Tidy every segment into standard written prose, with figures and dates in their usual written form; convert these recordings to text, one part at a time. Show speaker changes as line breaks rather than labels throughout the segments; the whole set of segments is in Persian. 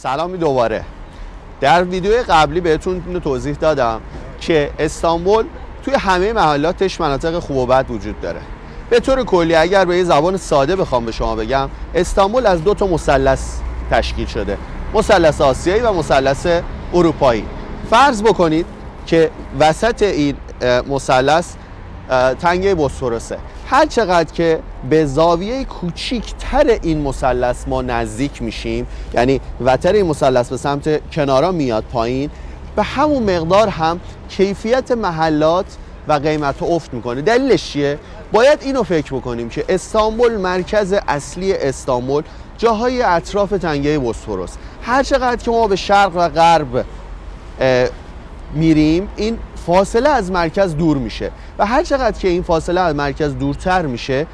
سلامی دوباره. در ویدیو قبلی بهتون اینو توضیح دادم که استانبول توی همه محلاتش مناطق خوب و بد وجود داره. به طور کلی اگر به یه زبان ساده بخوام به شما بگم، استانبول از دو تا مثلث تشکیل شده، مثلث آسیایی و مثلث اروپایی. فرض بکنید که وسط این مثلث تنگه بوسفورسه. هر چقدر که به زاویه کوچیک‌تر این مثلث ما نزدیک میشیم، یعنی وتر این مثلث به سمت کنارا میاد پایین، به همون مقدار هم کیفیت محلات و قیمت افت میکنه. دلیلش چیه؟ باید اینو فکر بکنیم که استانبول، مرکز اصلی استانبول جاهای اطراف تنگه بوسفورس. هر چقدر که ما به شرق و غرب میریم، این فاصله از مرکز دور میشه و هر چقدر که این فاصله از مرکز دورتر میشه،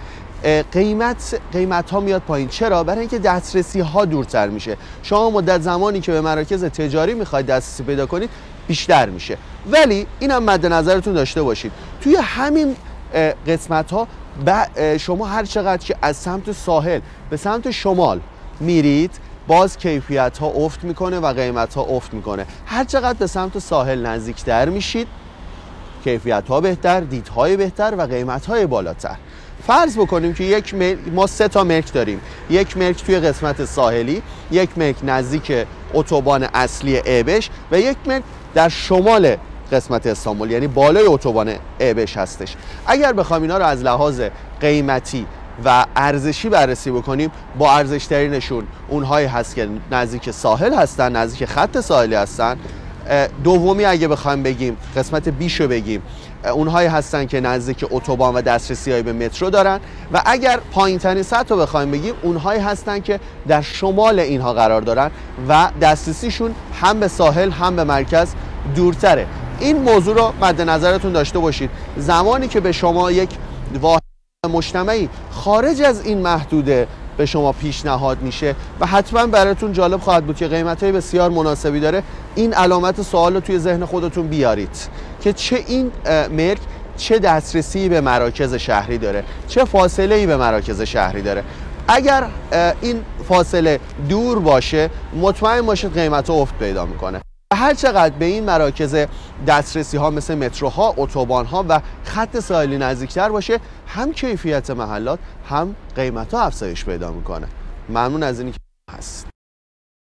قیمت ها میاد پایین. چرا؟ برای اینکه دسترسی ها دورتر میشه. شما مدت زمانی که به مراکز تجاری میخواید دسترسی پیدا کنید بیشتر میشه. ولی اینم مد نظرتون داشته باشید، توی همین قسمت ها شما هر چقدر که از سمت ساحل به سمت شمال میرید، باز کیفیت ها افت میکنه و قیمت ها افت میکنه. هر چقدر به سمت ساحل نزدیکتر میشید، کیفیت ها بهتر، دیدهای بهتر و قیمت های بالاتر. فرض بکنیم که ما 3 تا ملک داریم. یک ملک توی قسمت ساحلی، یک ملک نزدیک اتوبان اصلی ایبش و یک ملک در شمال قسمت استانبول، یعنی بالای اتوبان ایبش هستش. اگر بخوام اینا رو از لحاظ قیمتی و ارزشی بررسی بکنیم، با ارزش‌ترینشون اونهایی هست که نزدیک ساحل هستن، نزدیک خط ساحلی هستن. دومی اگه بخوایم بگیم، قسمت بیشو بگیم، اونهایی هستن که نزدیک اتوبان و دسترسی‌هایی به مترو دارن و اگر پایین‌ترین سطح رو بخوایم بگیم، اونهایی هستن که در شمال اینها قرار دارن و دسترسیشون هم به ساحل هم به مرکز دورتره. این موضوع رو مد نظرتون داشته باشید. زمانی که به شما یک واحد مجتمعی خارج از این محدوده به شما پیشنهاد میشه و حتما براتون جالب خواهد بود که قیمت‌های بسیار مناسبی داره، این علامت سوال رو توی ذهن خودتون بیارید که چه این ملک چه دسترسی به مراکز شهری داره، چه فاصله‌ای به مراکز شهری داره. اگر این فاصله دور باشه، مطمئن باشید قیمت افت پیدا میکنه. هر چقدر به این مراکز دسترسی ها مثل متروها، اتوبان ها و خط ساحلی نزدیکتر باشه، هم کیفیت محلات هم قیمت ها افزایش پیدا میکنه. ممنون از اینی که هست.